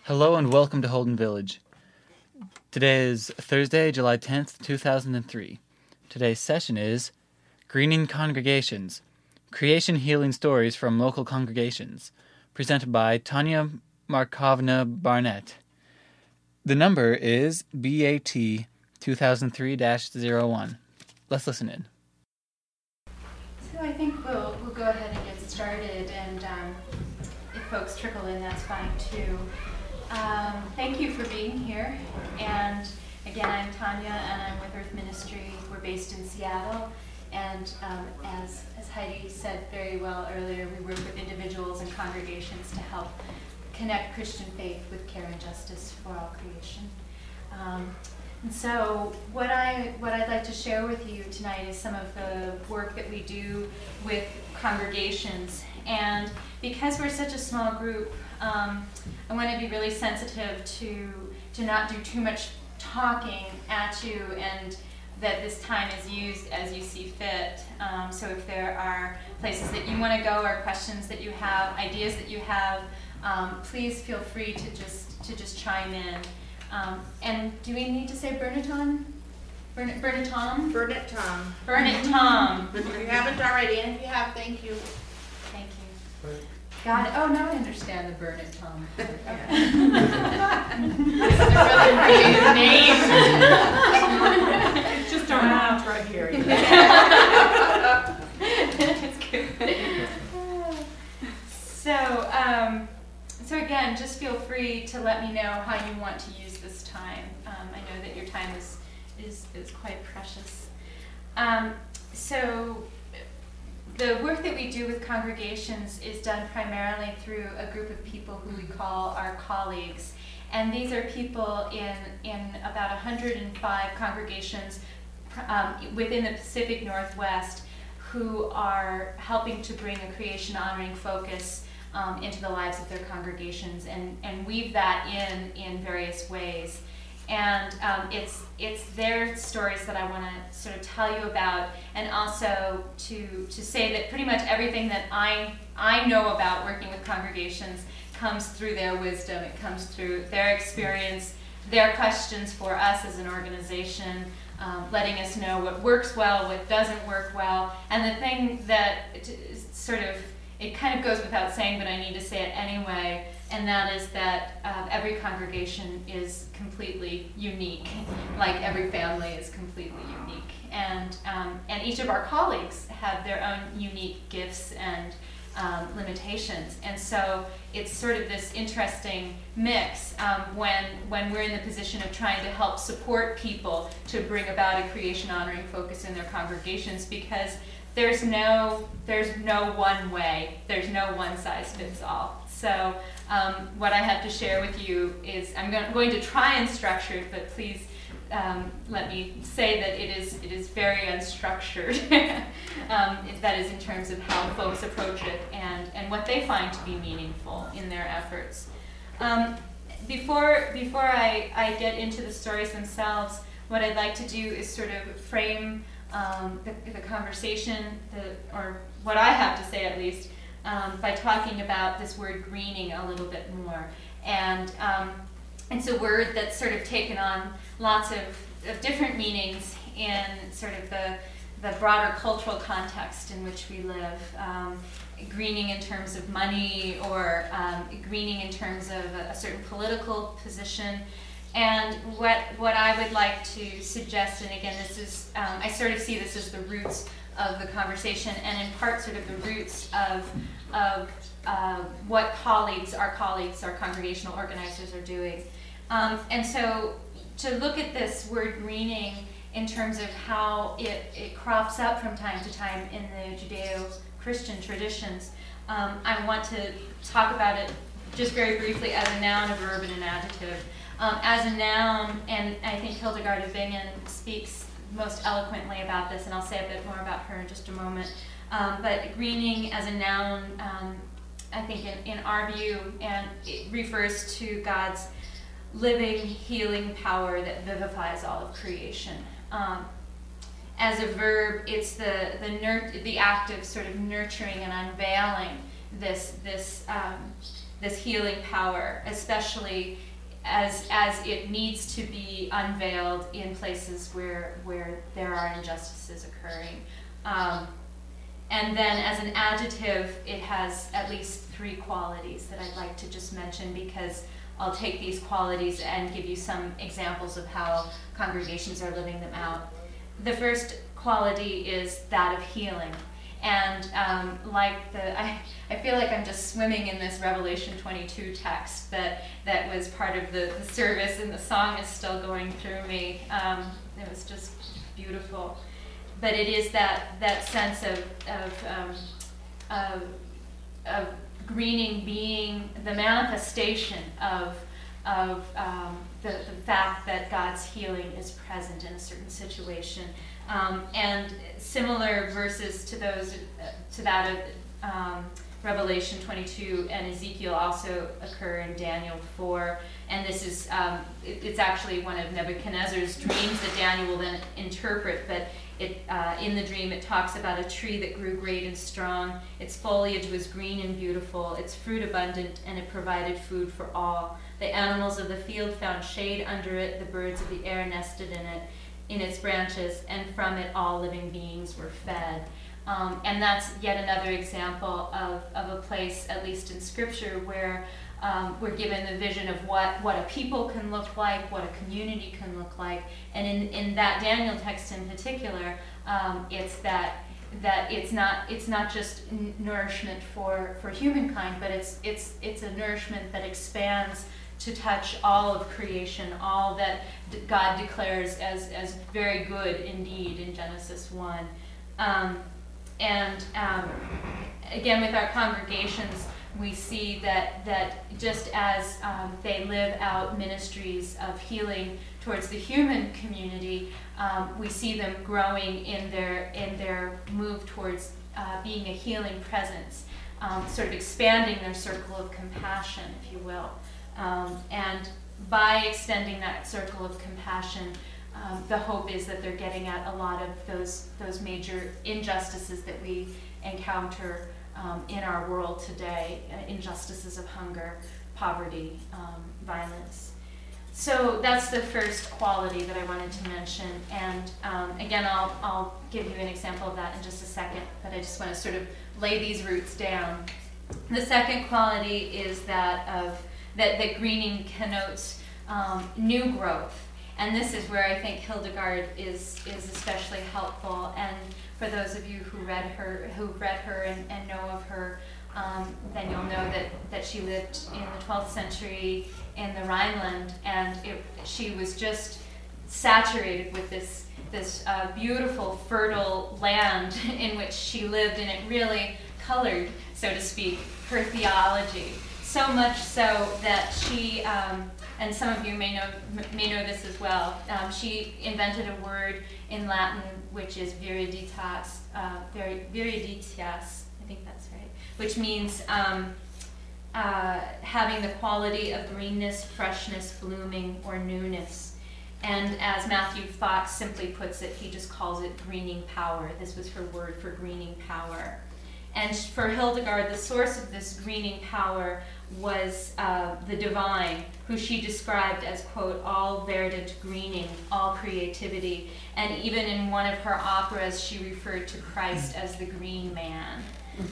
Hello and welcome to Holden Village. Today is Thursday, July 10th, 2003. Today's session is Greening Congregations, Creation Healing Stories from Local Congregations, presented by Tanya Markovna Barnett. The number is BAT 2003-01. Let's listen in. So I think we'll go ahead and get started, and if folks trickle in, that's fine too. Thank you for being here. And again, I'm Tanya, and I'm with Earth Ministry. We're based in Seattle, and as Heidi said very well earlier, we work with individuals and congregations to help connect Christian faith with care and justice for all creation. And so what I'd like to share with you tonight is some of the work that we do with congregations. And because we're such a small group, I want to be really sensitive to not do too much talking at you, and that this time is used as you see fit. So if there are places that you want to go, or questions that you have, ideas that you have, please feel free to just chime in. And do we need to say Bernaton? Bernatom? Bernatom. Bernatom. If you haven't already, and if you have, thank you. Thank you. Got it. Oh, now I understand the Bernatom. Okay. This is a really creative name. It's just our mouth right here. It's good. So again, just feel free to let me know how you want to use this time. I know that your time is quite precious. So the work that we do with congregations is done primarily through a group of people who we call our colleagues. And these are people in about 105 congregations within the Pacific Northwest who are helping to bring a creation honoring focus into the lives of their congregations and weave that in various ways. And it's their stories that I want to sort of tell you about, and also to say that pretty much everything that I know about working with congregations comes through their wisdom. It comes through their experience, their questions for us as an organization, letting us know what works well, what doesn't work well. And the thing that it kind of goes without saying, but I need to say it anyway, and that is that every congregation is completely unique, like every family is completely unique. And each of our colleagues have their own unique gifts and limitations. And so it's sort of this interesting mix when we're in the position of trying to help support people to bring about a creation honoring focus in their congregations, because there's no one way, there's no one size fits all. So what I have to share with you is I'm going to try and structure it, but please let me say that it is very unstructured. That is in terms of how folks approach it and what they find to be meaningful in their efforts. Before I get into the stories themselves, what I'd like to do is sort of frame the conversation, or what I have to say at least, by talking about this word greening a little bit more. And it's a word that's sort of taken on lots of different meanings in sort of the broader cultural context in which we live. Greening in terms of money, or greening in terms of a certain political position. And what I would like to suggest, and again, this is, I sort of see this as the roots of the conversation, and in part sort of the roots of what our congregational organizers are doing. And so to look at this word greening in terms of how it crops up from time to time in the Judeo-Christian traditions, I want to talk about it just very briefly as a noun, a verb, and an adjective. As a noun, and I think Hildegard of Bingen speaks most eloquently about this, and I'll say a bit more about her in just a moment. But greening as a noun, I think in our view, and it refers to God's living, healing power that vivifies all of creation. As a verb, it's the act of sort of nurturing and unveiling this this healing power, especially as it needs to be unveiled in places where there are injustices occurring. And then as an adjective, it has at least 3 qualities that I'd like to just mention, because I'll take these qualities and give you some examples of how congregations are living them out. The first quality is that of healing. And I feel like I'm just swimming in this Revelation 22 text that was part of the service, and the song is still going through me. It was just beautiful. But it is that sense of greening being the manifestation of the fact that God's healing is present in a certain situation. And similar verses to that of Revelation 22 and Ezekiel also occur in Daniel 4. And this is, it's actually one of Nebuchadnezzar's dreams that Daniel will then interpret, but in the dream it talks about a tree that grew great and strong. Its foliage was green and beautiful, its fruit abundant, and it provided food for all. The animals of the field found shade under it, the birds of the air nested in its branches, and from it all living beings were fed. And that's yet another example of a place, at least in Scripture, where we're given the vision of what a people can look like, what a community can look like. And in that Daniel text in particular, it's that it's not just nourishment for humankind, but it's a nourishment that expands to touch all of creation, all that God declares as very good indeed in Genesis 1. Again, with our congregations, we see that just as they live out ministries of healing towards the human community, we see them growing in their move towards being a healing presence, sort of expanding their circle of compassion, if you will. And by extending that circle of compassion, the hope is that they're getting at a lot of those major injustices that we encounter in our world today, injustices of hunger, poverty, violence. So that's the first quality that I wanted to mention. And again, I'll give you an example of that in just a second, but I just want to sort of lay these roots down. The second quality is that greening connotes new growth. And this is where I think Hildegard is especially helpful. And for those of you who've read her and know of her, then you'll know that she lived in the 12th century in the Rhineland, and she was just saturated with this beautiful, fertile land in which she lived, and it really colored, so to speak, her theology. So much so that she, and some of you may know this as well, she invented a word in Latin which is viriditas, viriditas, I think that's right, which means having the quality of greenness, freshness, blooming, or newness. And as Matthew Fox simply puts it, he just calls it greening power. This was her word for greening power. And for Hildegard, the source of this greening power was the divine, who she described as, quote, all verdant greening, all creativity. And even in one of her operas, she referred to Christ as the green man.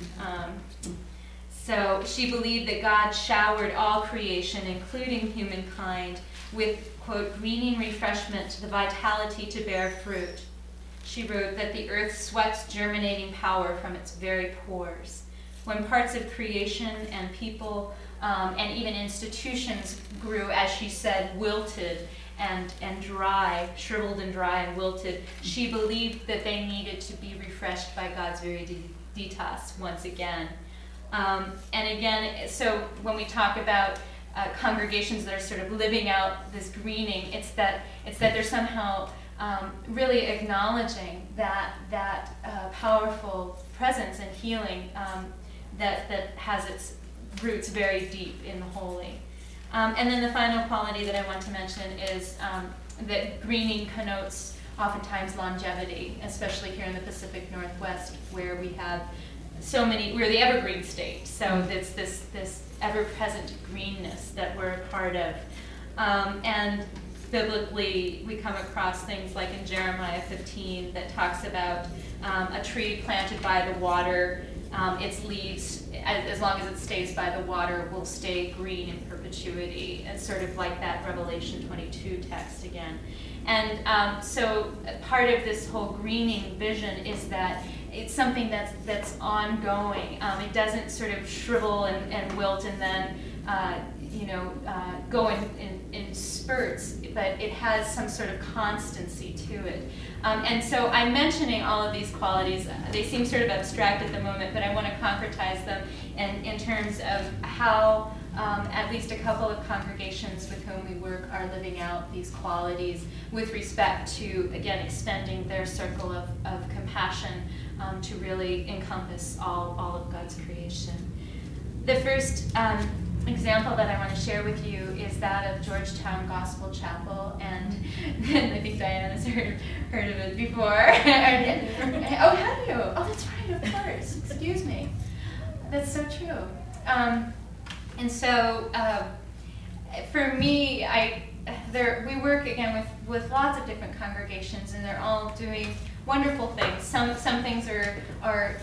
So she believed that God showered all creation, including humankind, with, quote, greening refreshment, the vitality to bear fruit. She wrote that the earth sweats germinating power from its very pores. When parts of creation and people and even institutions grew, as she said, wilted and dry, shriveled and dry and wilted, she believed that they needed to be refreshed by God's viriditas once again. And again, so when we talk about congregations that are sort of living out this greening, it's that they're somehow really acknowledging that powerful presence and healing that has its roots very deep in the holy. And then the final quality that I want to mention is that greening connotes oftentimes longevity, especially here in the Pacific Northwest, where we have so many, we're the evergreen state, so it's this ever-present greenness that we're a part of. And biblically, we come across things like in Jeremiah 15 that talks about a tree planted by the water, its leaves, as long as it stays by the water, will stay green in perpetuity. It's sort of like that Revelation 22 text again. And so part of this whole greening vision is that it's something that's ongoing. It doesn't sort of shrivel and wilt and then go in spurts, but it has some sort of constancy to it. And so I'm mentioning all of these qualities. They seem sort of abstract at the moment, but I want to concretize them in terms of how at least a couple of congregations with whom we work are living out these qualities with respect to, again, extending their circle of compassion to really encompass all of God's creation. The first example that I want to share with you is that of Georgetown Gospel Chapel, and I think Diana's heard of it before. Oh, have you? Oh, that's right, of course. Excuse me. That's so true. And so, for me, we work again with lots of different congregations, and they're all doing wonderful things. Some things are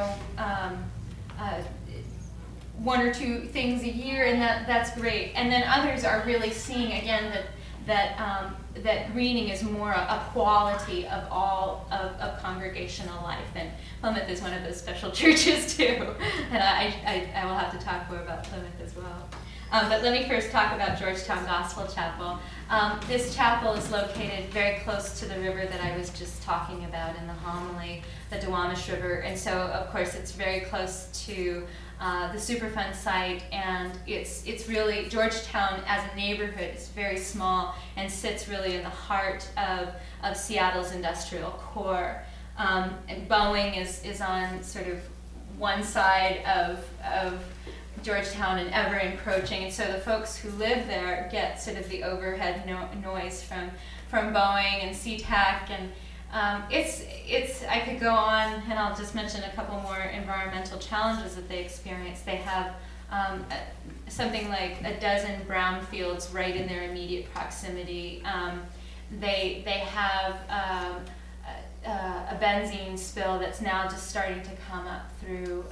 one or two things a year, and that's great. And then others are really seeing again that greening is more a quality of all of congregational life. And Plymouth is one of those special churches too. And I will have to talk more about Plymouth as well. But let me first talk about Georgetown Gospel Chapel. This chapel is located very close to the river that I was just talking about in the homily, the Duwamish River. And so, of course, it's very close to the Superfund site, and it's really, Georgetown as a neighborhood is very small and sits really in the heart of Seattle's industrial core. And Boeing is on sort of one side of Georgetown and ever encroaching, and so the folks who live there get sort of the overhead noise from Boeing and SeaTac, and it's I could go on, and I'll just mention a couple more environmental challenges that they experience. They have something like a dozen brownfields right in their immediate proximity. They have a benzene spill that's now just starting to come up through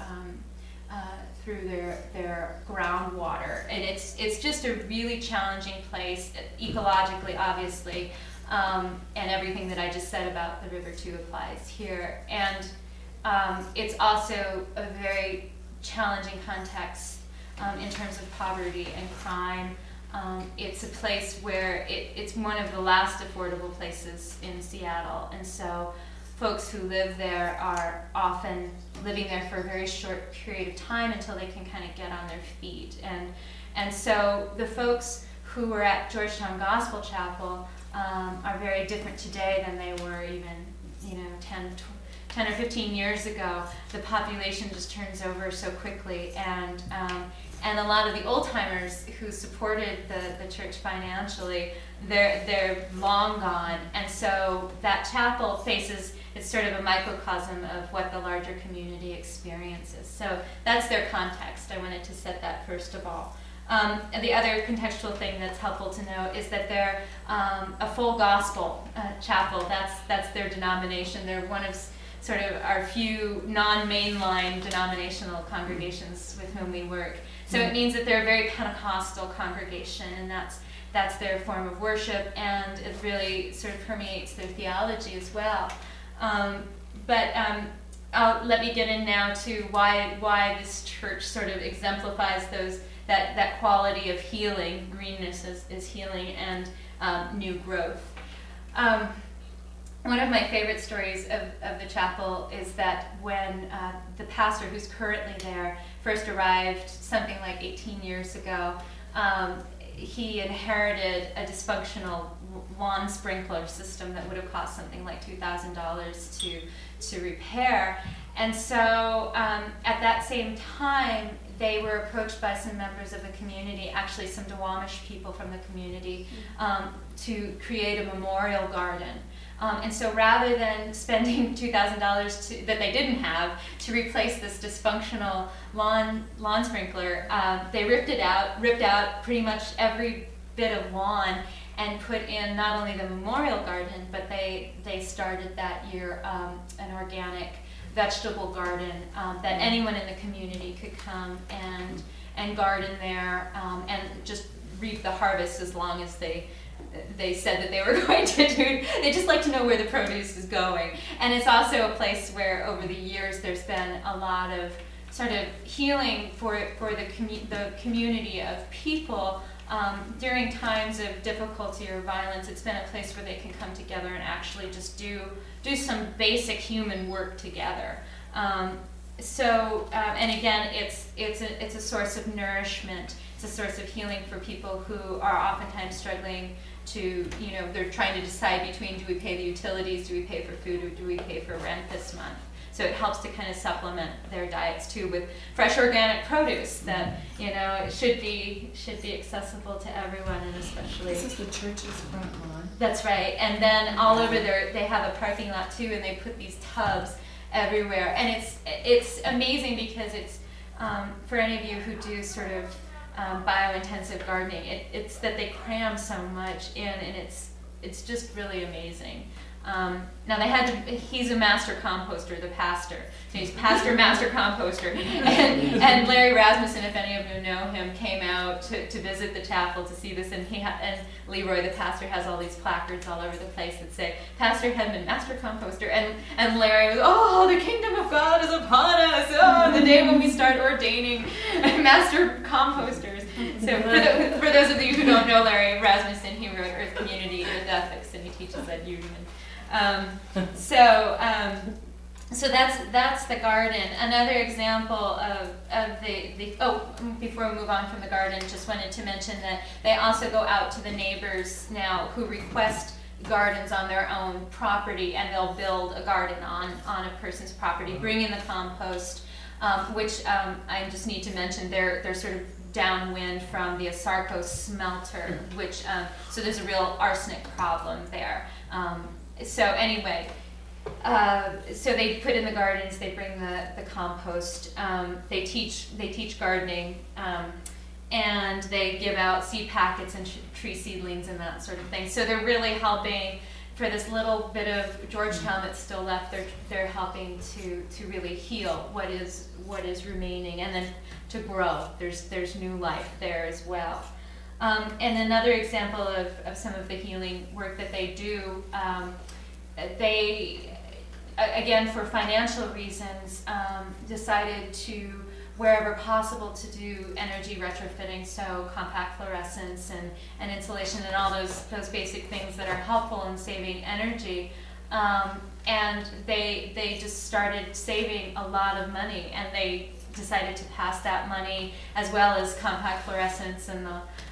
their groundwater, and it's just a really challenging place ecologically, obviously, and everything that I just said about the river too applies here. And it's also a very challenging context in terms of poverty and crime. It's a place where it's one of the last affordable places in Seattle, and so folks who live there are often living there for a very short period of time until they can kind of get on their feet. And so the folks who were at Georgetown Gospel Chapel are very different today than they were even 10 or 15 years ago. The population just turns over so quickly, and a lot of the old-timers who supported the church financially, they're long gone, and so that chapel faces, it's sort of a microcosm of what the larger community experiences. So that's their context. I wanted to set that first of all. And the other contextual thing that's helpful to know is that they're a full gospel chapel. That's their denomination. They're one of sort of our few non-mainline denominational congregations with whom we work. So it means that they're a very Pentecostal congregation, and that's their form of worship, and it really sort of permeates their theology as well. Let me get in now to why this church sort of exemplifies that quality of healing. Greenness is healing, and new growth. One of my favorite stories of the chapel is that when the pastor who's currently there first arrived something like 18 years ago, he inherited a dysfunctional lawn sprinkler system that would have cost something like $2,000 to repair. And so at that same time, they were approached by some members of the community, actually some Duwamish people from the community, to create a memorial garden. And so rather than spending $2,000 that they didn't have to replace this dysfunctional lawn sprinkler, they ripped out pretty much every bit of lawn and put in not only the memorial garden, but they started that year an organic vegetable garden that anyone in the community could come and garden there and just reap the harvest as long as they said that they were going to do. They just like to know where the produce is going. And it's also a place where over the years there's been a lot of sort of healing for the community of people during times of difficulty or violence. It's been a place where they can come together and actually just do some basic human work together. And again, it's a source of nourishment. It's a source of healing for people who are oftentimes struggling to, they're trying to decide between, do we pay the utilities, do we pay for food, or do we pay for rent this month? So it helps to kind of supplement their diets too with fresh organic produce that it should be accessible to everyone, and especially. This is the church's front lawn. That's right, and then all over there they have a parking lot too, and they put these tubs everywhere, and it's amazing because it's for any of you who do sort of bio-intensive gardening, it's that they cram so much in, and it's just really amazing. Now he's a master composter, the pastor. So he's pastor, master composter. And Larry Rasmussen, if any of you know him, came out to visit the chapel to see this, and and Leroy, the pastor, has all these placards all over the place that say, Pastor Hedman, master composter. And Larry was, oh, the kingdom of God is upon us. Oh, the day when we start ordaining master composters. So for those of you who don't know Larry Rasmussen, he wrote Earth Community, Earth Ethics, and he teaches at Union. So that's the garden. Another example of before we move on from the garden, just wanted to mention that they also go out to the neighbors now who request gardens on their own property, and they'll build a garden on a person's property, bring in the compost, which I just need to mention, they're sort of downwind from the Asarco smelter, which so there's a real arsenic problem there. So anyway, so they put in the gardens, they bring the compost, they teach gardening, and they give out seed packets and tree seedlings and that sort of thing. So they're really helping for this little bit of Georgetown that's still left. They're helping to really heal what is remaining, and then to grow. There's new life there as well. And another example of some of the healing work that they do, they, again, for financial reasons, decided to, wherever possible, to do energy retrofitting, so compact fluorescence and insulation and all those basic things that are helpful in saving energy. And they just started saving a lot of money, and they decided to pass that money, as well as compact fluorescence and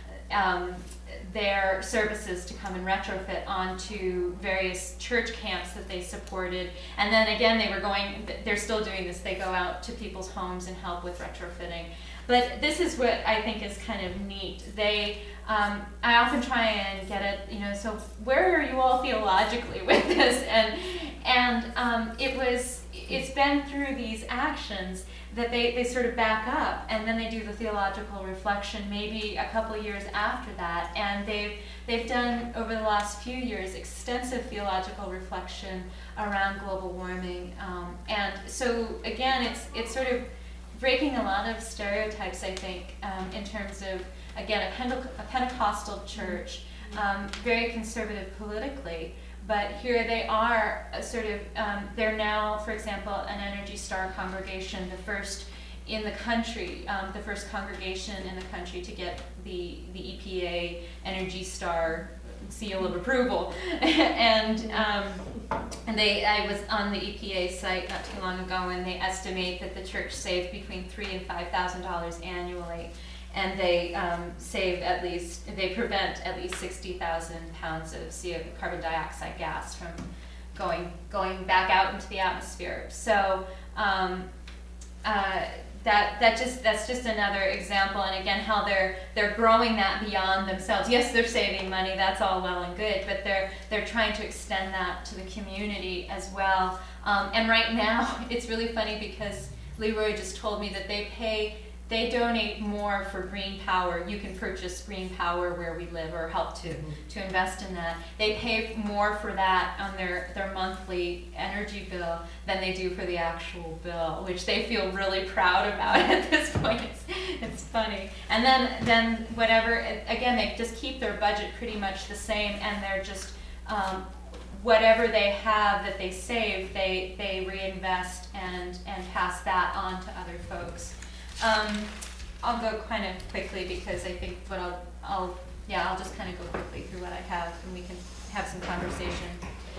their services, to come and retrofit onto various church camps that they supported. And then again, they're still doing this, they go out to people's homes and help with retrofitting. But this is what I think is kind of neat. I often try and get it, so where are you all theologically with this? And it's been through these actions that they sort of back up, and then they do the theological reflection maybe a couple of years after that, and they've done over the last few years extensive theological reflection around global warming, and so again it's sort of breaking a lot of stereotypes, I think, in terms of, again, a Pentecostal church, very conservative politically. But here they are, they're now, for example, an Energy Star congregation, the first in the country, the first congregation in the country to get the EPA Energy Star seal of approval. And I was on the EPA site not too long ago, and they estimate that the church saved between $3,000 and $5,000 annually. And they prevent at least 60,000 pounds of carbon dioxide gas from going back out into the atmosphere. So that that's just another example, and again, how they're growing that beyond themselves. Yes, they're saving money, that's all well and good, but they're trying to extend that to the community as well. And right now, it's really funny because Leroy just told me that they donate more for green power. You can purchase green power where we live or help to invest in that. They pay more for that on their monthly energy bill than they do for the actual bill, which they feel really proud about at this point. It's funny. And then whatever, again, they just keep their budget pretty much the same, and they're just, whatever they have that they save, they reinvest and pass that on to other folks. I'll go kind of quickly because I think what I'll just kind of go quickly through what I have, and we can have some conversation.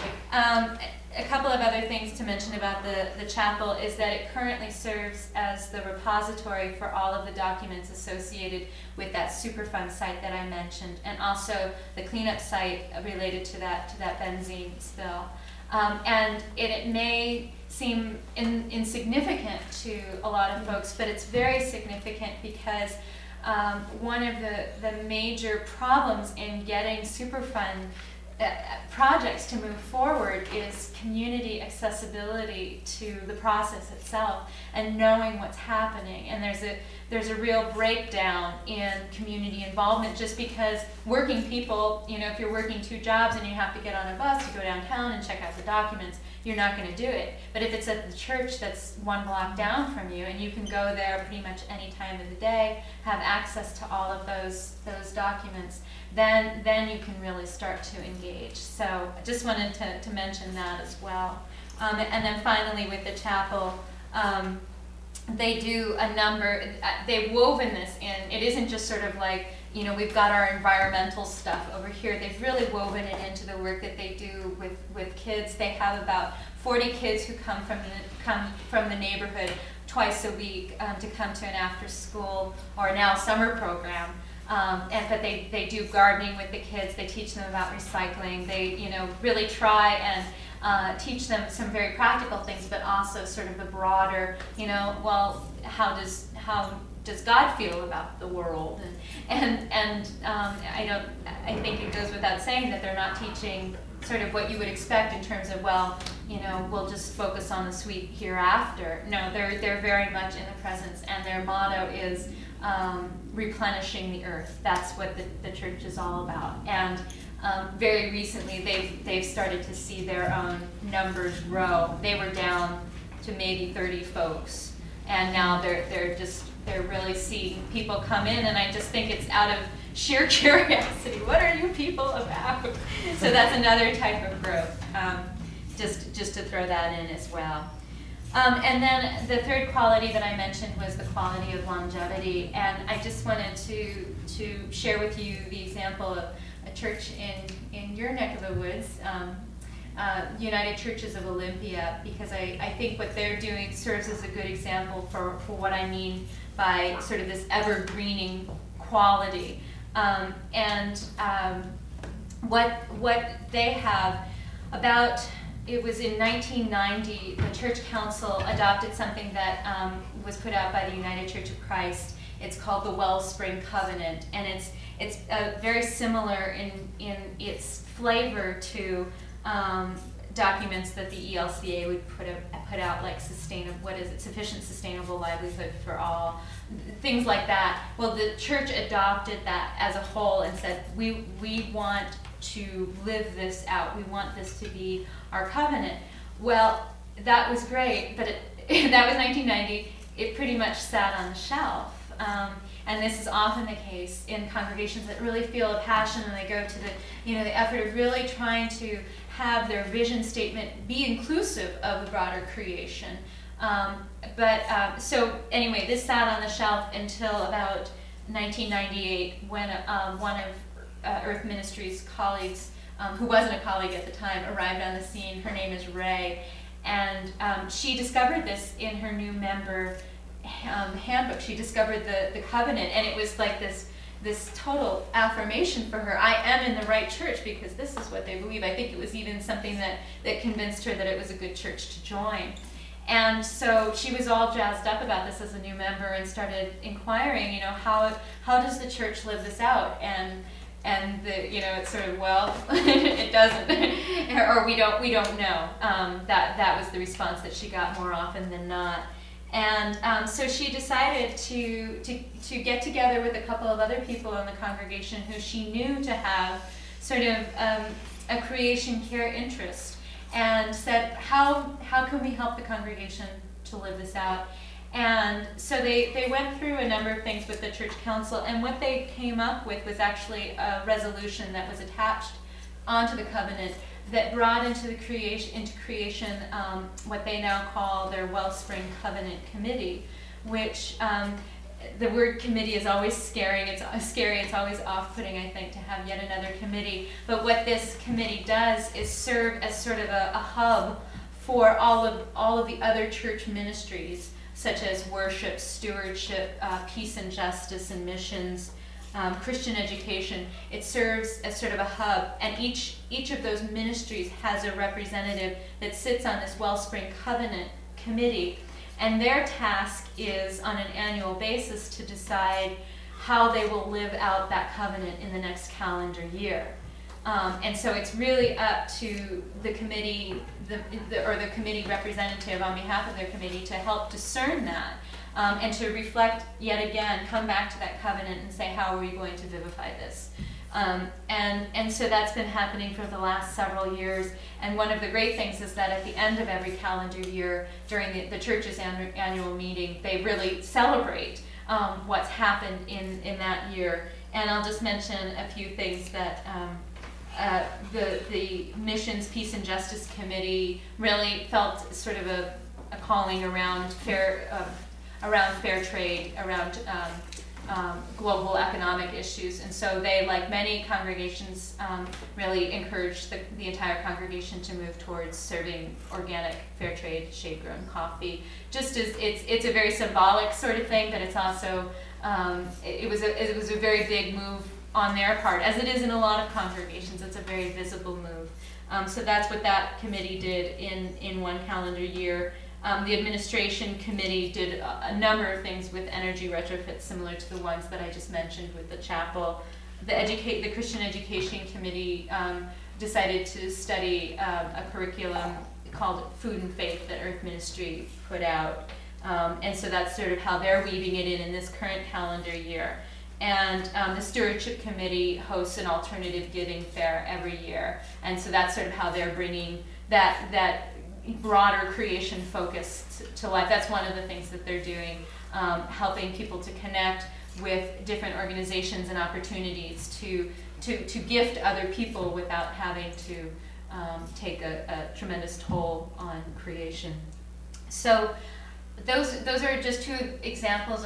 A couple of other things to mention about the chapel is that it currently serves as the repository for all of the documents associated with that Superfund site that I mentioned, and also the cleanup site related to that benzene spill. And it may seem insignificant to a lot of folks, but it's very significant because one of the major problems in getting Superfund projects to move forward is community accessibility to the process itself and knowing what's happening. And there's a real breakdown in community involvement just because working people, if you're working 2 jobs and you have to get on a bus to go downtown and check out the documents, you're not going to do it. But if it's at the church that's 1 block down from you and you can go there pretty much any time of the day, have access to all of those documents, then you can really start to engage. So I just wanted to mention that as well. And then finally with the chapel, they do a number, they've woven this in. It isn't just sort of like, we've got our environmental stuff over here. They've really woven it into the work that they do with kids. They have about 40 kids who come from the neighborhood twice a week to come to an after school or now summer program. But they do gardening with the kids. They teach them about recycling. They really try and teach them some very practical things, but also sort of the broader, how does God feel about the world? And I think it goes without saying that they're not teaching sort of what you would expect in terms of, we'll just focus on the sweet hereafter. No, they're very much in the presence, and their motto is replenishing the earth. That's what the church is all about. And very recently, they've started to see their own numbers grow. They were down to maybe 30 folks, and now they're really seeing people come in, and I just think it's out of sheer curiosity. What are you people about? So that's another type of growth. Just to throw that in as well. And then the third quality that I mentioned was the quality of longevity, and I just wanted to share with you the example of a church in your neck of the woods, United Churches of Olympia, because I think what they're doing serves as a good example for what I mean by sort of this evergreening quality. What they have about, it was in 1990, the Church Council adopted something that was put out by the United Church of Christ. It's called the Wellspring Covenant, and it's very similar in its flavor to documents that the ELCA would put out, like sufficient sustainable livelihood for all, things like that. Well, the church adopted that as a whole and said, we want to live this out. We want this to be our covenant. Well, that was great, but that was 1990. It pretty much sat on the shelf. And this is often the case in congregations that really feel a passion, and they go to the effort of really trying to have their vision statement be inclusive of the broader creation. So anyway, this sat on the shelf until about 1998, when one of Earth Ministries colleagues, who wasn't a colleague at the time, arrived on the scene. Her name is Ray, and she discovered this in her new member handbook. She discovered the covenant, and it was like this total affirmation for her. I am in the right church because this is what they believe. I think it was even something that convinced her that it was a good church to join. And so she was all jazzed up about this as a new member and started inquiring, how does the church live this out? And it's sort of, well, it doesn't, or we don't know. That was the response that she got more often than not. And so she decided to get together with a couple of other people in the congregation who she knew to have sort of a creation care interest, and said, how can we help the congregation to live this out? And so they went through a number of things with the church council, and what they came up with was actually a resolution that was attached onto the covenant that brought into creation what they now call their Wellspring Covenant Committee, which the word committee is always scary. It's always off-putting, I think, to have yet another committee. But what this committee does is serve as sort of a hub for all of the other church ministries, such as worship, stewardship, peace and justice and missions, Christian education. It serves as sort of a hub, and each of those ministries has a representative that sits on this Wellspring Covenant Committee, and their task is on an annual basis to decide how they will live out that covenant in the next calendar year. And so it's really up to the committee, the committee representative on behalf of their committee to help discern that, and to reflect yet again, come back to that covenant and say, how are we going to vivify this? And so that's been happening for the last several years. And one of the great things is that at the end of every calendar year, during the church's annual meeting, they really celebrate what's happened in that year. And I'll just mention a few things that the Missions, Peace and Justice Committee really felt sort of a calling around fair trade, around global economic issues. And so they, like many congregations, really encouraged the entire congregation to move towards serving organic, fair trade, shade-grown coffee. Just as it's a very symbolic sort of thing, but it's also it was a very big move on their part, as it is in a lot of congregations. It's a very visible move. So that's what that committee did in one calendar year. The administration committee did a number of things with energy retrofits similar to the ones that I just mentioned with the chapel. The Christian Education Committee decided to study a curriculum called Food and Faith that Earth Ministry put out. And so that's sort of how they're weaving it in this current calendar year. And the Stewardship Committee hosts an alternative giving fair every year. And so that's sort of how they're bringing that broader creation focus to life. That's one of the things that they're doing, helping people to connect with different organizations and opportunities to gift other people without having to take a tremendous toll on creation. So those are just two examples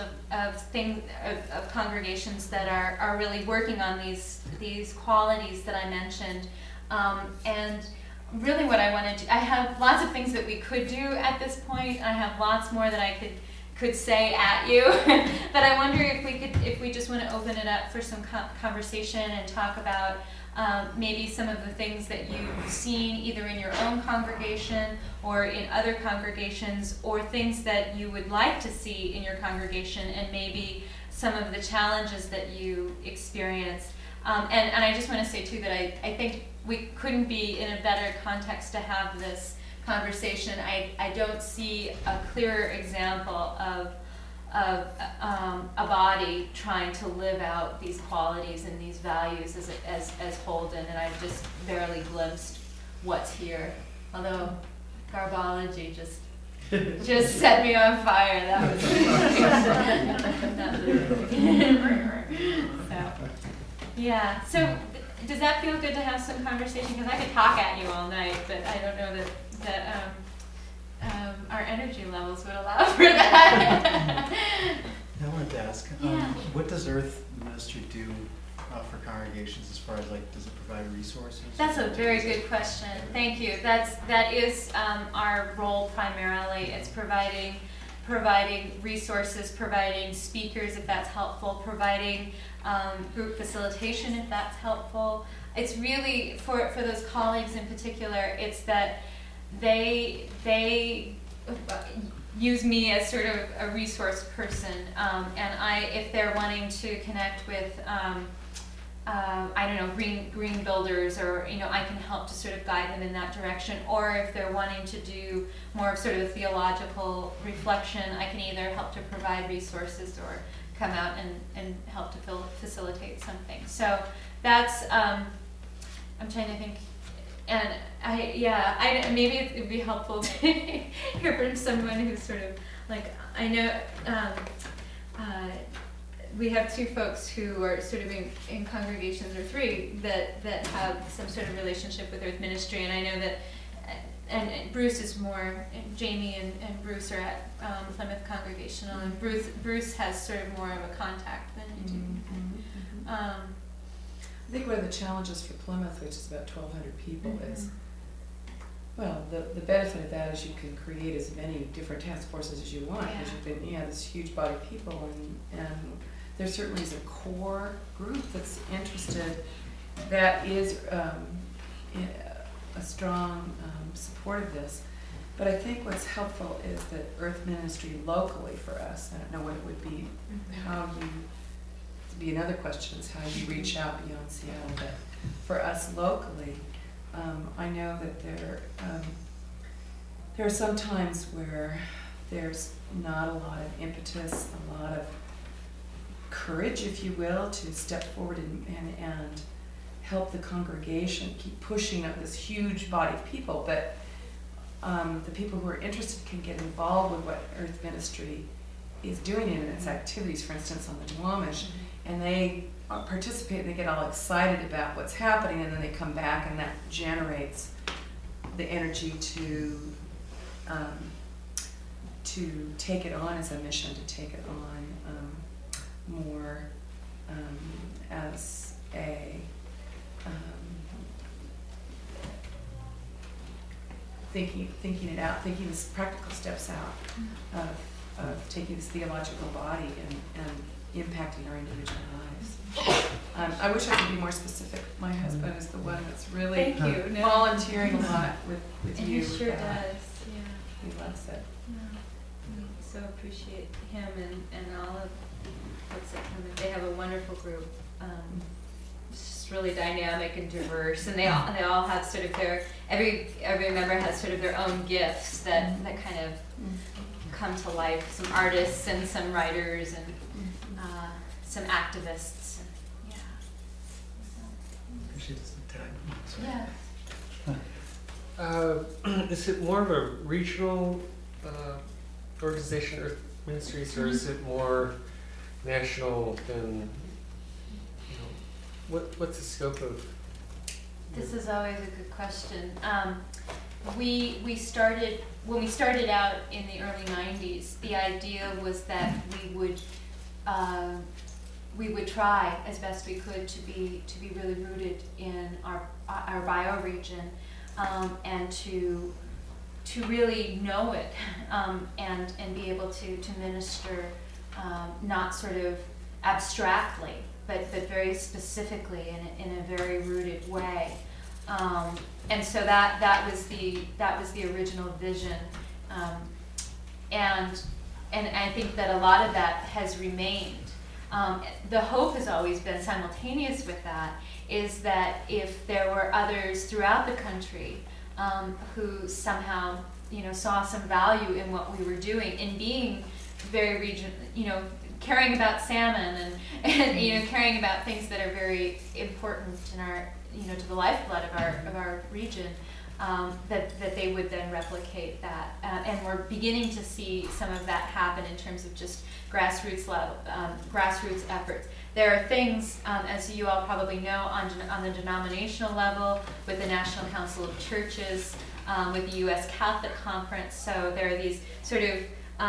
of congregations that are really working on these qualities that I mentioned, and really what I want to do, I have lots of things that we could do at this point. I have lots more that I could say at you, but I wonder if we just want to open it up for some conversation and talk about maybe some of the things that you've seen either in your own congregation or in other congregations, or things that you would like to see in your congregation, and maybe some of the challenges that you experience. And I just want to say too that I think we couldn't be in a better context to have this conversation. I don't see a clearer example of a body trying to live out these qualities and these values as Holden, and I've just barely glimpsed what's here. Although Garbology just set me on fire. That was so, yeah. So does that feel good to have some conversation? Because I could talk at you all night, but I don't know that our energy levels would allow for that. I wanted to ask, what does Earth Ministry do for congregations as far as, does it provide resources? That's a very good question. Thank you. That is our role primarily. It's providing resources, providing speakers if that's helpful, providing group facilitation if that's helpful. It's really, for those colleagues in particular, it's that they use me as sort of a resource person, and if they're wanting to connect with, I don't know, green builders, or I can help to sort of guide them in that direction. Or if they're wanting to do more of sort of a theological reflection, I can either help to provide resources or come out and help to facilitate something. So that's I'm trying to think. And maybe it would be helpful to hear from someone who's sort of like, I know we have two folks who are sort of in congregations, or three, that have some sort of relationship with Earth Ministry, and I know that, and Bruce is more, Jamie and Bruce are at Plymouth Congregational, and Bruce has sort of more of a contact than you do. I think one of the challenges for Plymouth, which is about 1,200 people, is, well, the benefit of that is you can create as many different task forces as you want, because you've been, this huge body of people, and there certainly is a core group that's interested, that is a strong support of this. But I think what's helpful is that Earth Ministry locally for us, I don't know what it would be, how you, to be another question is how you reach out beyond Seattle, but for us locally, I know that there are some times where there's not a lot of impetus, a lot of courage, if you will, to step forward and help the congregation keep pushing up this huge body of people. But the people who are interested can get involved with what Earth Ministry is doing in its activities, for instance, on the Duwamish, and they participate, and they get all excited about what's happening, and then they come back, and that generates the energy to take it on as a mission, to take it on more as a thinking it out, thinking these practical steps out of taking this theological body and impacting our individual lives. I wish I could be more specific. My husband is the one that's really volunteering a lot with and you. He sure does. Yeah. He loves it. We so appreciate him and all of the folks that come in. They have a wonderful group. It's just really dynamic and diverse, and they all have sort of every member has sort of their own gifts that kind of come to life. Some artists and some writers and some activists. And, Appreciate this time. yeah. Is it more of a regional organization, Earth Ministries, or is it more national than, what's the scope of? This is always a good question. We started, when we started out in the early 90s, the idea was that we would try as best we could to be really rooted in our bioregion, and to really know it, and be able to minister, not sort of abstractly, but very specifically in a very rooted way. And so that was the original vision, and I think that a lot of that has remained. The hope has always been simultaneous with that, is that if there were others throughout the country who somehow saw some value in what we were doing, in being very regional, caring about salmon and caring about things that are very important in our to the lifeblood of our region, that they would then replicate that, and we're beginning to see some of that happen in terms of just grassroots efforts. There are things, as you all probably know, on the denominational level with the National Council of Churches, with the U.S. Catholic Conference. So there are these sort of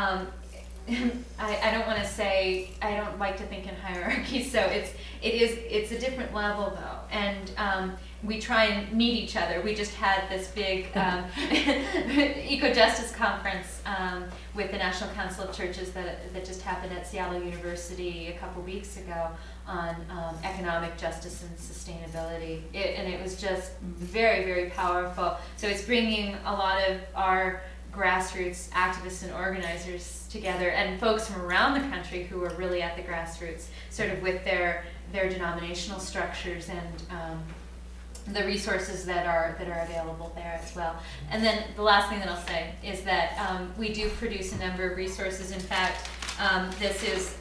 I don't want to say, I don't like to think in hierarchy, so it's a different level though, and we try and meet each other. We just had this big eco-justice conference with the National Council of Churches that just happened at Seattle University a couple weeks ago on economic justice and sustainability, and it was just very, very powerful. So it's bringing a lot of our grassroots activists and organizers together, and folks from around the country who are really at the grassroots, sort of with their denominational structures and the resources that are available there as well. And then the last thing that I'll say is that we do produce a number of resources. In fact, this is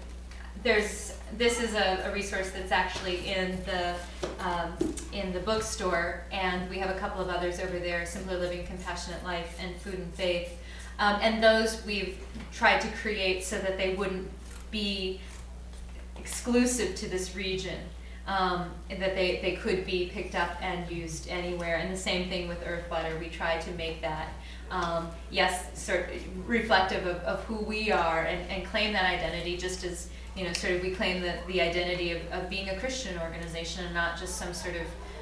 a resource that's actually in the bookstore, and we have a couple of others over there: Simpler Living, Compassionate Life, and Food and Faith. And those we've tried to create so that they wouldn't be exclusive to this region. That they could be picked up and used anywhere. And the same thing with Earth Butter. We try to make that, yes, sort of reflective of who we are, and claim that identity, just as, you know, sort of we claim the identity of being a Christian organization and not just some sort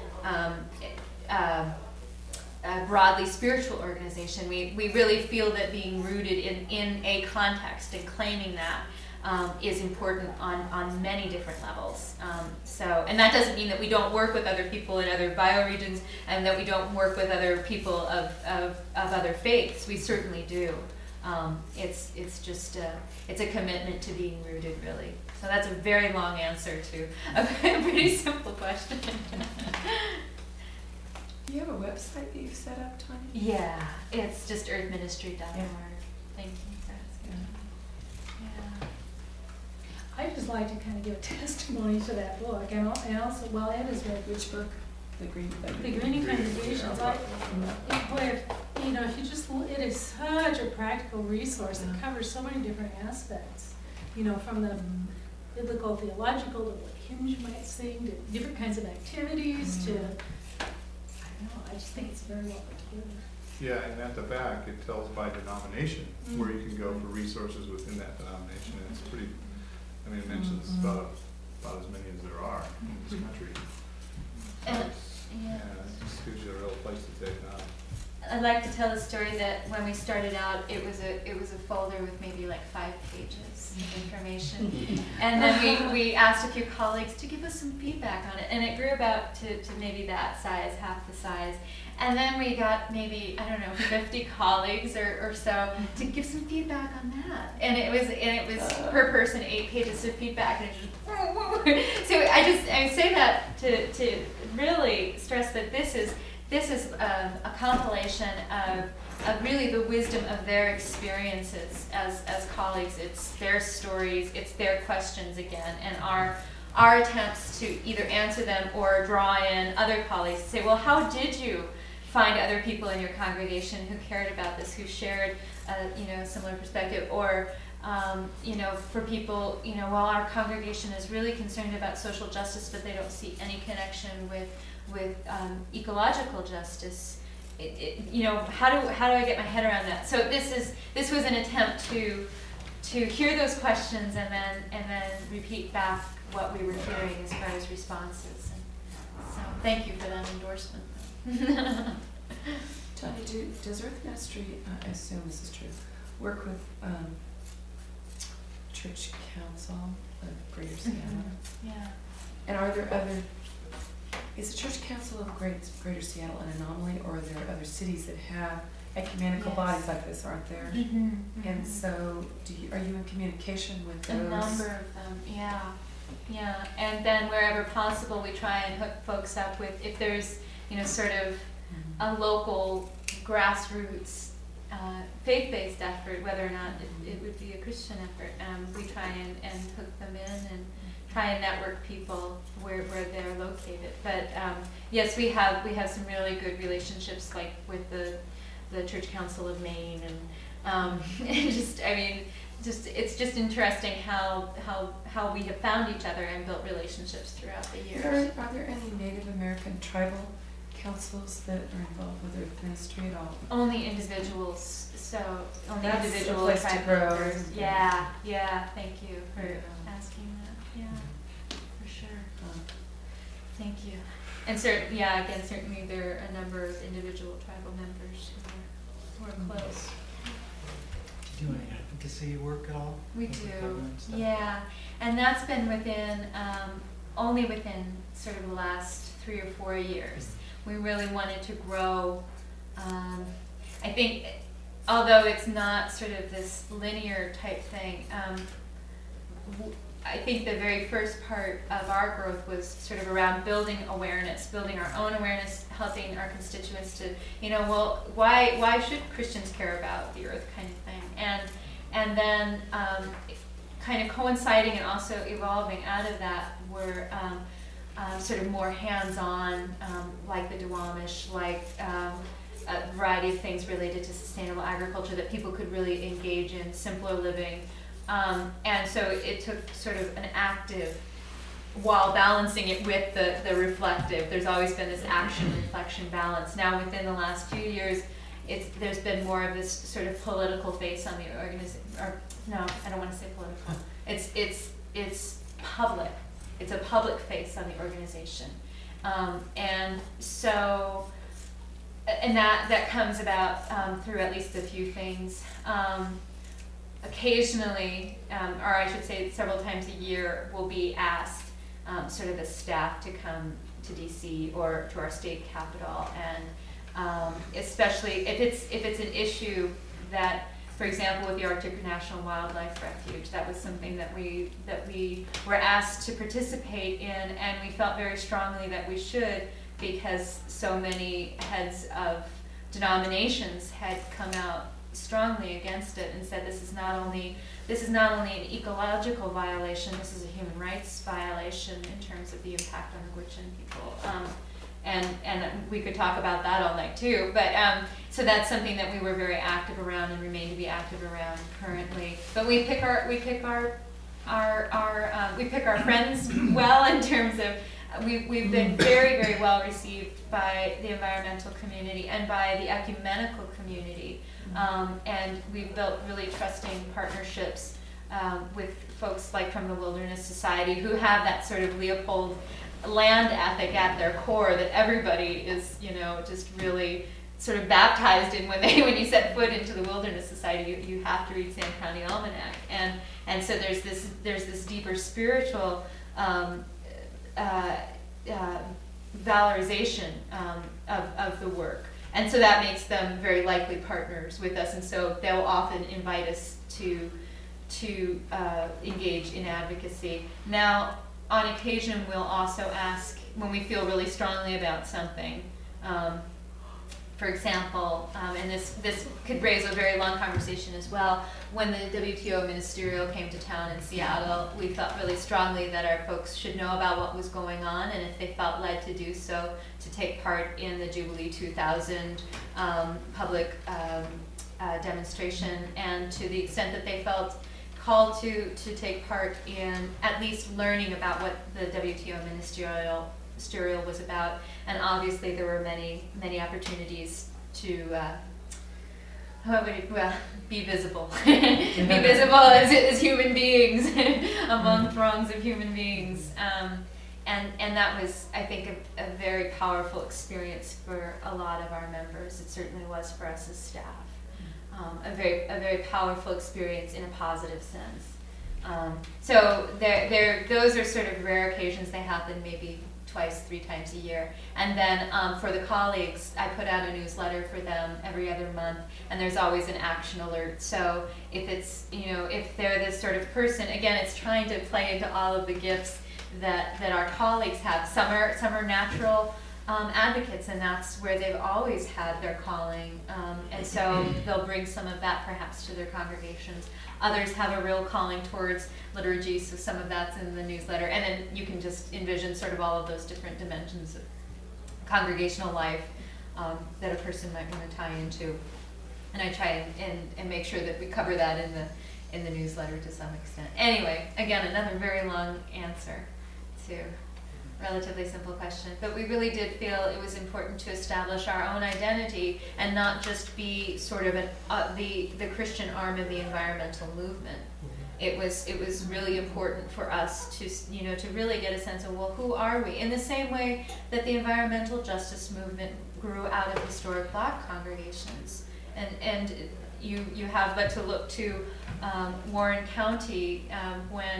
of broadly spiritual organization. We really feel that being rooted in a context and claiming that is important on many different levels. And that doesn't mean that we don't work with other people in other bioregions, and that we don't work with other people of other faiths. We certainly do. It's just it's a commitment to being rooted, really. So that's a very long answer to a pretty simple question. Do you have a website that you've set up, Tanya? Yeah, it's just earthministry.org. Yeah. Thank you for asking. Yeah. I just like to kind of give a testimony to that book, and also while Ed has read Which book? The The Greening Congregations, if you just, it is such a practical resource. It covers so many different aspects, from the biblical, theological, to what hymns you might sing, to different kinds of activities, to, I don't know, I just think it's very well put together. Yeah, and at the back, it tells by denomination where you can go for resources within that denomination, and it's pretty, it mentions about as many as there are in this country. And, Yeah, it just gives you a real place to take on. I'd like to tell the story that when we started out, it was a folder with maybe like 5 pages of information, and then we asked a few colleagues to give us some feedback on it, and it grew about to maybe that size, half the size, and then we got maybe 50 colleagues or so to give some feedback on that, and it was per person 8 pages of feedback, and it just so I say that to really stress that this is a compilation of really the wisdom of their experiences as colleagues. It's their stories, it's their questions again, and our attempts to either answer them or draw in other colleagues to say, well, how did you find other people in your congregation who cared about this, who shared a similar perspective, or for people, well, our congregation is really concerned about social justice, but they don't see any connection with ecological justice. How do I get my head around that? So this was an attempt to hear those questions and then repeat back what we were hearing as far as responses. And so thank you for that endorsement. Tanya, does Earth Ministry, I assume this is true, work with Church Council of Greater Seattle? Yeah. And are there other? Is the Church Council of Greater Seattle an anomaly, or are there other cities that have ecumenical bodies like this, aren't there? Mm-hmm. And so, are you in communication with those? A number of them, yeah. And then wherever possible, we try and hook folks up with, if there's, sort of a local grassroots faith-based effort, whether or not it would be a Christian effort. We try and hook them in and try and network people where they're located. But yes, we have some really good relationships, like with the Church Council of Maine, and it's just interesting how we have found each other and built relationships throughout the years. Are there any Native American tribal councils that are involved with Earth Ministry at all? Only individuals, so only That's individual a place to tribal grow, members. isn't it? Yeah, thank you for asking that. Yeah, for sure. Thank you. And certainly there are a number of individual tribal members who are close. Do any advocacy work at all? We With the do, government and stuff? yeah. And that's been only within sort of the last 3 or 4 years. We really wanted to grow. I think although it's not sort of this linear type thing, I think the very first part of our growth was sort of around building awareness, building our own awareness, helping our constituents to, well, why should Christians care about the earth kind of thing? And then kind of coinciding and also evolving out of that were sort of more hands-on, like the Duwamish, like a variety of things related to sustainable agriculture that people could really engage in, simpler living. And so it took sort of an active, while balancing it with the reflective. There's always been this action-reflection balance. Now within the last few years, there's been more of this sort of political face on the organization. Or no, I don't want to say political. It's public. It's a public face on the organization, and so, and that comes about through at least a few things. Occasionally, or I should say several times a year, we'll be asked, sort of as staff, to come to DC or to our state capital, and especially if it's an issue that, for example, with the Arctic National Wildlife Refuge, that was something that we were asked to participate in, and we felt very strongly that we should, because so many heads of denominations had come out strongly against it and said this is not only an ecological violation, this is a human rights violation in terms of the impact on the Gwich'in people. And we could talk about that all night too. But so that's something that we were very active around and remain to be active around currently. But we pick our friends well, in terms of we've been very, very well received by the environmental community and by the ecumenical community. And we've built really trusting partnerships with folks like from the Wilderness Society, who have that sort of Leopold land ethic at their core that everybody is, just really sort of baptized in when you set foot into the Wilderness Society. You have to read Sand County Almanac, and so there's this deeper spiritual valorization of the work. And so that makes them very likely partners with us, and so they'll often invite us to engage in advocacy. Now, on occasion, we'll also ask, when we feel really strongly about something, for example, and this could raise a very long conversation as well, when the WTO ministerial came to town in Seattle, we felt really strongly that our folks should know about what was going on, and if they felt led to do so, to take part in the Jubilee 2000 public demonstration, and to the extent that they felt called to take part in at least learning about what the WTO ministerial was about. And obviously there were many opportunities to be visible. Be visible as human beings among throngs of human beings. And that was, I think, a very powerful experience for a lot of our members. It certainly was for us as staff. A very powerful experience in a positive sense. So those are sort of rare occasions. They happen maybe twice, 3 times a year. And then for the colleagues, I put out a newsletter for them every other month, and there's always an action alert. So if it's, if they're this sort of person, again, it's trying to play into all of the gifts that our colleagues have. Some are natural advocates, and that's where they've always had their calling, and so they'll bring some of that perhaps to their congregations. Others have a real calling towards liturgy, so some of that's in the newsletter, and then you can just envision sort of all of those different dimensions of congregational life that a person might want to tie into. And I try and make sure that we cover that in the newsletter to some extent. Anyway, again, another very long answer to relatively simple question, but we really did feel it was important to establish our own identity and not just be sort of the Christian arm of the environmental movement. It was really important for us to to really get a sense of, well, who are we? In the same way that the environmental justice movement grew out of historic Black congregations, and you have but to look to Warren County when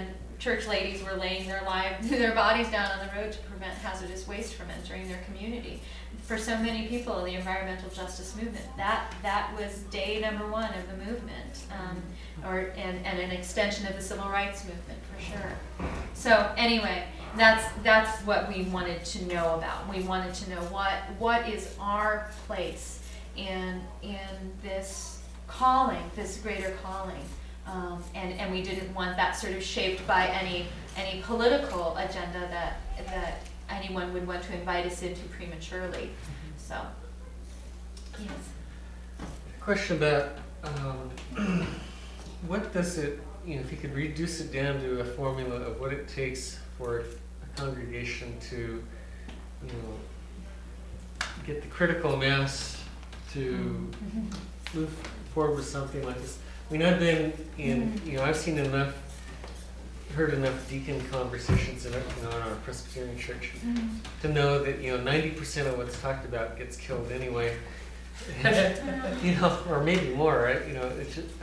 church ladies were laying their bodies down on the road to prevent hazardous waste from entering their community. For so many people, the environmental justice movement, that was day number one of the movement, and an extension of the civil rights movement for sure. So anyway, that's what we wanted to know about. We wanted to know what is our place in this calling, this greater calling. And we didn't want that sort of shaped by any political agenda that anyone would want to invite us into prematurely. So, yes. Question about what does it, if you could reduce it down to a formula of what it takes for a congregation to, get the critical mass to move forward with something like this. I mean, I've been in, I've seen heard enough deacon conversations in our Presbyterian church to know that 90% of what's talked about gets killed anyway. Or maybe more, right? It's just,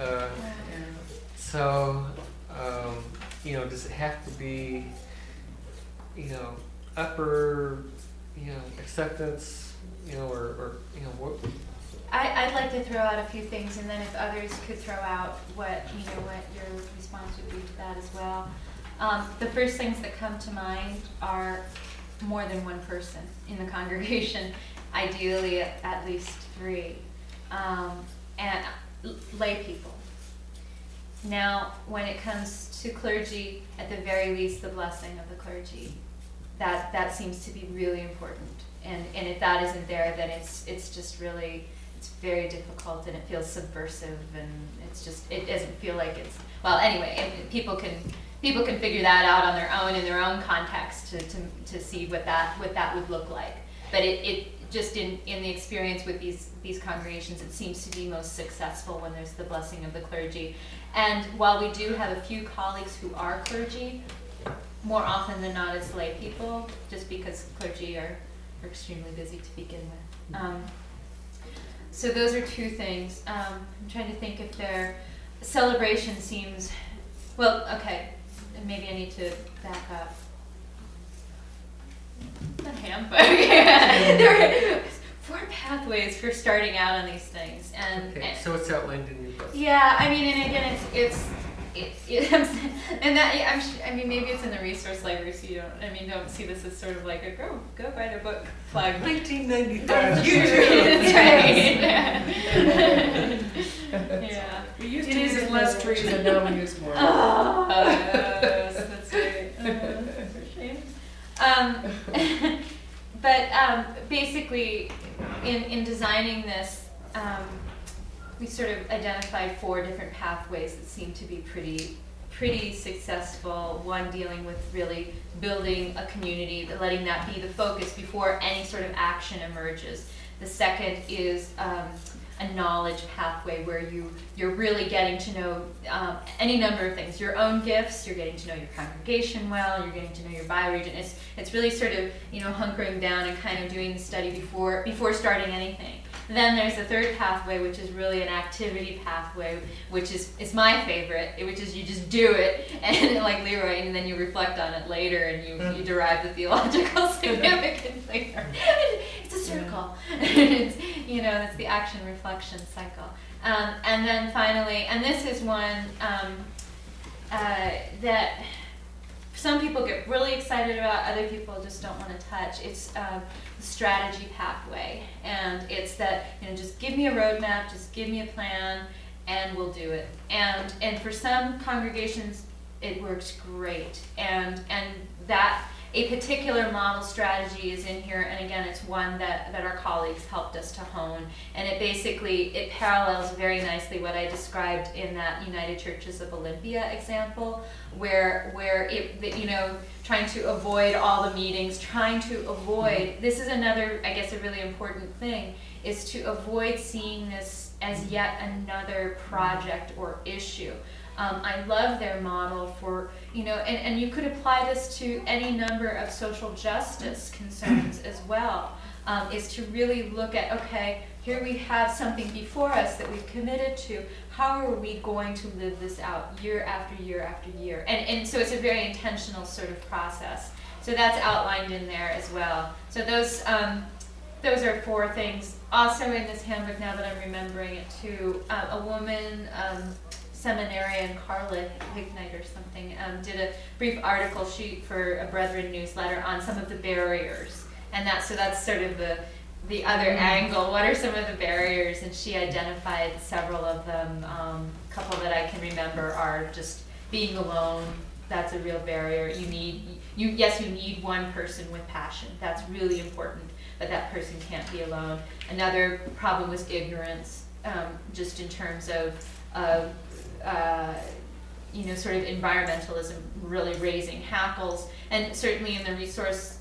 so does it have to be upper acceptance, or what? I'd like to throw out a few things, and then if others could throw out what your response would be to that as well. The first things that come to mind are more than one person in the congregation, ideally at least 3, and lay people. Now, when it comes to clergy, at the very least, the blessing of the clergy, that seems to be really important. And if that isn't there, then it's just really. It's very difficult, and it feels subversive, and it doesn't feel like it's, well, anyway, people can figure that out on their own in their own context to see what that would look like. But it just in the experience with these congregations, it seems to be most successful when there's the blessing of the clergy. And while we do have a few colleagues who are clergy, more often than not it's lay people, just because clergy are extremely busy to begin with. So those are 2 things. I'm trying to think if their celebration seems, well, okay, maybe I need to back up. The handbook. There are 4 pathways for starting out on these things. And so it's outlined in your book. Yeah, I mean, and again, it's and that maybe it's in the resource library, so you don't see this as sort of like a go write a book plug. 1995. Yeah. We used to use less trees, and now we use more. Oh, yes, that's right. Shame. But basically, in designing this. We sort of identified 4 different pathways that seem to be pretty successful. One dealing with really building a community, letting that be the focus before any sort of action emerges. The second is a knowledge pathway where you're really getting to know any number of things. Your own gifts, you're getting to know your congregation well, you're getting to know your bioregion. It's really sort of hunkering down and kind of doing the study before starting anything. Then there's a third pathway, which is really an activity pathway, which is my favorite, which is you just do it, and like Leroy, and then you reflect on it later, and you derive the theological significance later. It's a circle. It's the action-reflection cycle. And then finally, and this is one that some people get really excited about, other people just don't want to touch. It's the strategy pathway, and it's that just give me a roadmap, just give me a plan, and we'll do it. And for some congregations, it works great, and that a particular model strategy is in here, and again, it's one that our colleagues helped us to hone, and it parallels very nicely what I described in that United Churches of Olympia example, where trying to avoid all the meetings, this is another, I guess, a really important thing, is to avoid seeing this as yet another project or issue. I love their model for, and you could apply this to any number of social justice concerns as well. is to really look at, okay, here we have something before us that we've committed to. How are we going to live this out year after year after year? And so it's a very intentional sort of process. So that's outlined in there as well. So those are 4 things. Also in this handbook, now that I'm remembering it too, a woman, seminarian, Carla Hignite or something, did a brief article sheet for a Brethren newsletter on some of the barriers. And that's sort of the other angle. What are some of the barriers? And she identified several of them. A couple that I can remember are just being alone. That's a real barrier. You need one person with passion. That's really important, but that person can't be alone. Another problem was ignorance, just in terms of sort of environmentalism really raising hackles. And certainly in the resource,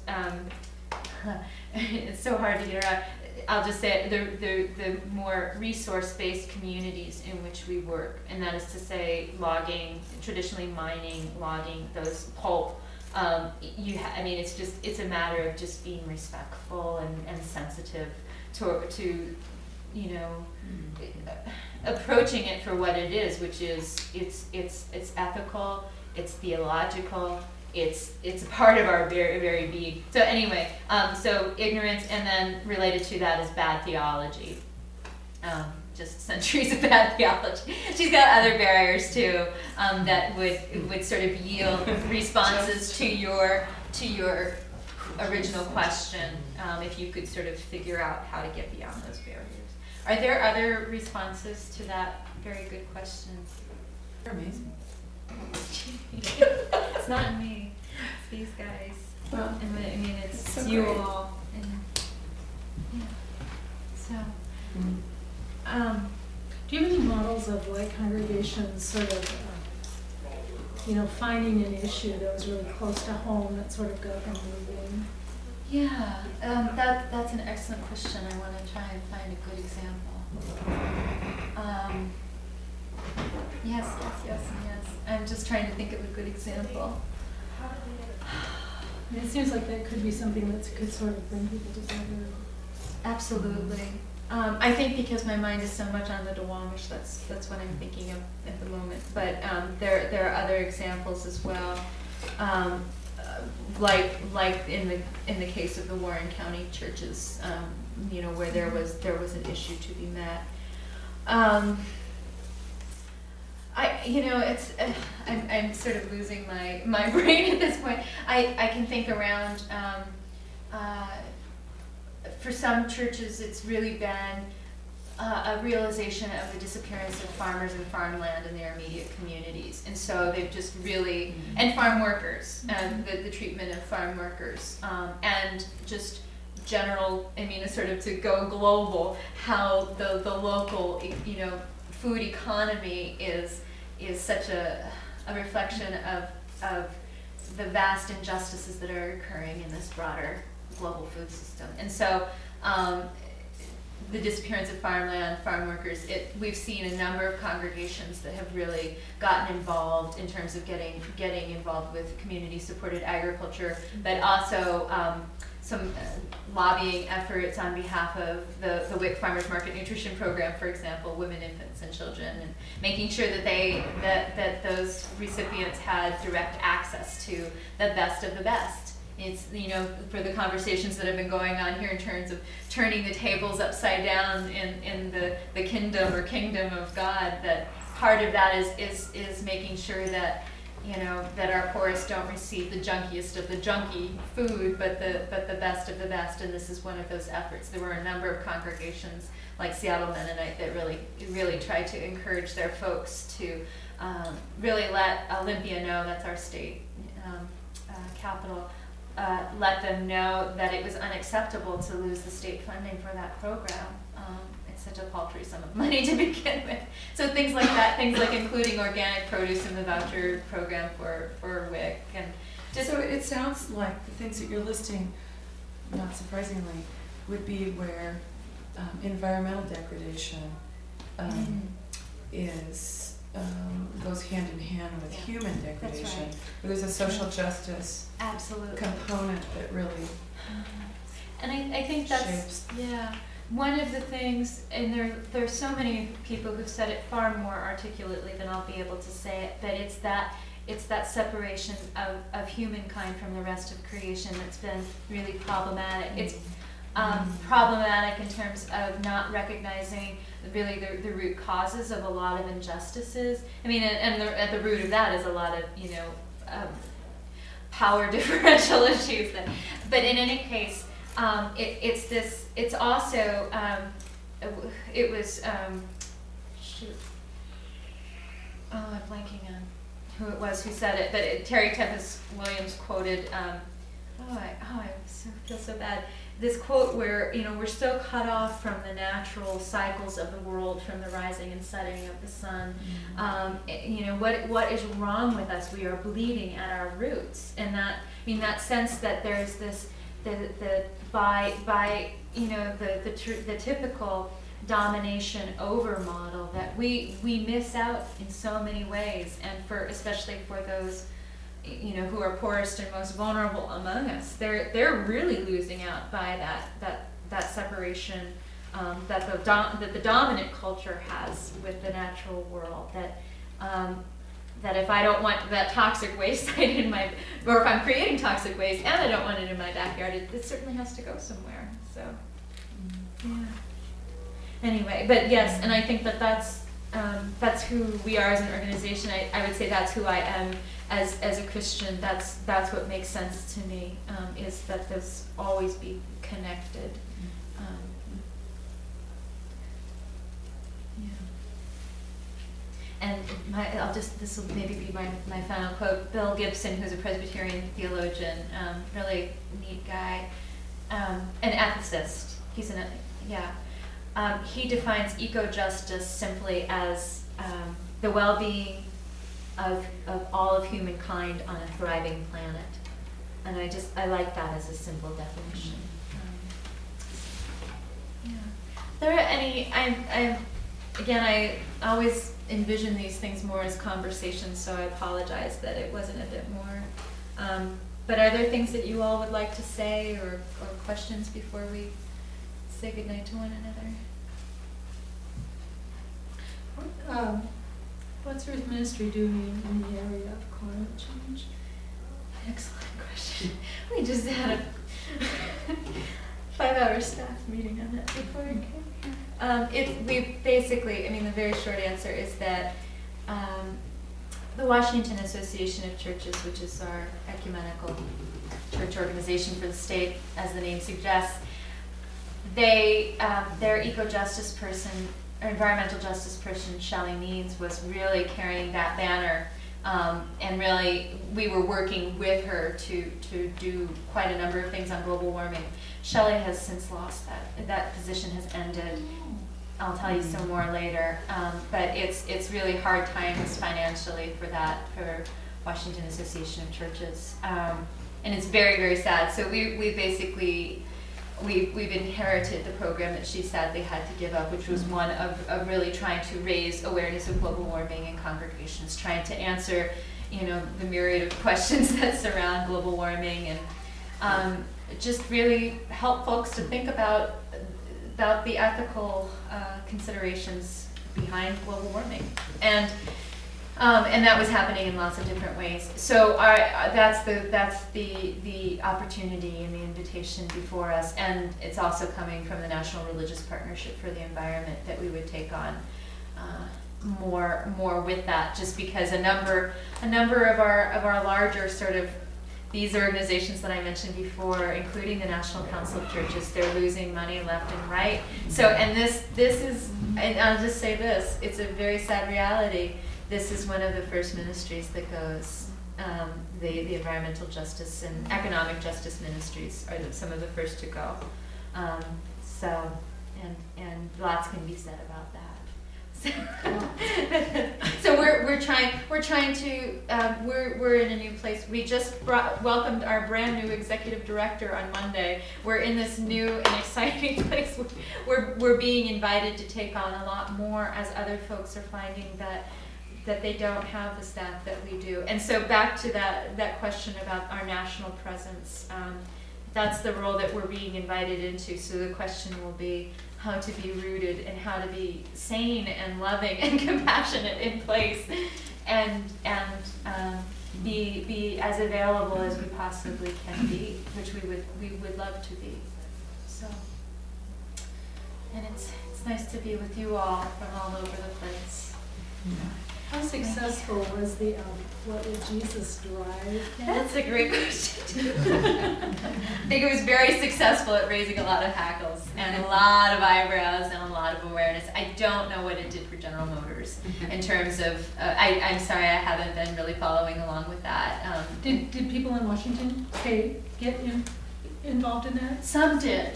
it's so hard to get around. I'll just say the more resource-based communities in which we work, and that is to say logging, traditionally mining, logging, those pulp. It's a matter of just being respectful and sensitive to approaching it for what it is, which is it's ethical, it's theological. It's a part of our very, very being. So anyway, so ignorance, and then related to that is bad theology. Just centuries of bad theology. She's got other barriers too, that would sort of yield responses to your original question, if you could sort of figure out how to get beyond those barriers. Are there other responses to that very good question? You're amazing. It's not me. It's these guys. Well, It's so you great. all. And, yeah. So, Do you have any models of like congregations sort of, finding an issue that was really close to home that sort of got them moving? yeah, that's an excellent question. I want to try and find a good example. Yes. I'm just trying to think of a good example. It seems like that could be something that could sort of bring people together. Absolutely. I think because my mind is so much on the Duwamish, that's what I'm thinking of at the moment. But there are other examples as well, like in the case of the Warren County churches, where there was an issue to be met. I'm sort of losing my brain at this point. I can think around, for some churches it's really been a realization of the disappearance of farmers and farmland in their immediate communities. And so they've just really, and farm workers, the treatment of farm workers, and just general, sort of to go global, how the local, food economy is such a reflection of the vast injustices that are occurring in this broader global food system. And so the disappearance of farmland, farm workers, we've seen a number of congregations that have really gotten involved in terms of getting involved with community-supported agriculture, but also some lobbying efforts on behalf of the WIC Farmers Market Nutrition Program, for example, women, infants, and children, and making sure that those recipients had direct access to the best of the best. It's, for the conversations that have been going on here in terms of turning the tables upside down in the kingdom of God, that part of that is making sure that that our poorest don't receive the junkiest of the junky food, but the best of the best. And this is one of those efforts. There were a number of congregations like Seattle Mennonite that really tried to encourage their folks to really let Olympia know, that's our state capital, let them know that it was unacceptable to lose the state funding for that program. It's such a paltry sum of money to begin with. So things like that, things like including organic produce in the voucher program for WIC. And just So it sounds like the things that you're listing, not surprisingly, would be where environmental degradation goes hand in hand with human degradation. That's right. Where there's a social justice absolutely. component that really. And I I think that's, shapes. yeah, one of the things, and there's so many people who've said it far more articulately than I'll be able to say it, but it's that separation of humankind from the rest of creation that's been really problematic. It's problematic in terms of not recognizing really the root causes of a lot of injustices. I mean, and at the root of that is a lot of, power differential issues. But in any case, it's also, it was, shoot. Oh, I'm blanking on who it was who said it, but Terry Tempest Williams quoted, I feel so bad. This quote where, we're so cut off from the natural cycles of the world, from the rising and setting of the sun. What is wrong with us? We are bleeding at our roots, and that sense that there's this, by the typical domination over model that we miss out in so many ways, and especially for those who are poorest and most vulnerable among us, they're really losing out by that separation that the dominant culture has with the natural world. That if I don't want that toxic waste site or if I'm creating toxic waste and I don't want it in my backyard, it certainly has to go somewhere. So, yeah. Anyway, but yes, and I think that's who we are as an organization. I would say that's who I am as a Christian. That's what makes sense to me, is that those always be connected. And this will maybe be my final quote. Bill Gibson, who's a Presbyterian theologian, really neat guy, an ethicist. He defines eco-justice simply as the well-being of all of humankind on a thriving planet. And I like that as a simple definition. There are any, I always envision these things more as conversations, so I apologize that it wasn't a bit more. But are there things that you all would like to say or questions before we say goodnight to one another? What's Earth Ministry doing in the area of climate change? Excellent question. We just had a 5-hour staff meeting on that before I came here. We basically, the very short answer is that the Washington Association of Churches, which is our ecumenical church organization for the state, as the name suggests, their eco-justice person, or environmental justice person, Shelley Means, was really carrying that banner, and really we were working with her to do quite a number of things on global warming. Shelley has since lost that position has ended. I'll tell you some more later, but it's really hard times financially for Washington Association of Churches, and it's very, very sad. So we basically we've inherited the program that she sadly had to give up, which was one of really trying to raise awareness of global warming in congregations, trying to answer the myriad of questions that surround global warming, and just really help folks to think about the ethical considerations behind global warming, and that was happening in lots of different ways. So that's the opportunity and the invitation before us, and it's also coming from the National Religious Partnership for the Environment that we would take on more with that, just because a number of our larger sort of these organizations that I mentioned before, including the National Council of Churches, they're losing money left and right. So, and this is, and I'll just say this, it's a very sad reality. This is one of the first ministries that goes, the environmental justice and economic justice ministries are some of the first to go. And lots can be said about that. So we're in a new place. We just welcomed our brand new executive director on Monday. We're in this new and exciting place. We're being invited to take on a lot more as other folks are finding that they don't have the staff that we do. And so back to that question about our national presence. that's the role that we're being invited into. So the question will be how to be rooted and how to be sane and loving and compassionate in place, and be as available as we possibly can be, which we would love to be. So, and it's nice to be with you all from all over the place. How successful was the, what would Jesus drive? That's a great question. I think it was very successful at raising a lot of hackles and a lot of eyebrows and a lot of awareness. I don't know what it did for General Motors in terms of, I'm sorry, I haven't been really following along with that. Did people in Washington State get involved in that? Some did,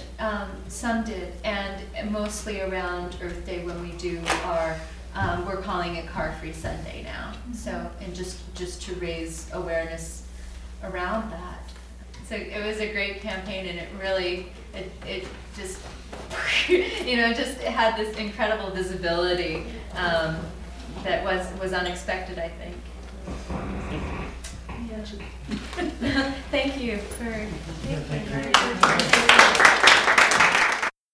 and mostly around Earth Day when we do our, we're calling it Car Free Sunday now. So, and just to raise awareness around that. So it was a great campaign, and it really, it just, just had this incredible visibility that was unexpected, I think. Yeah. Thank you for.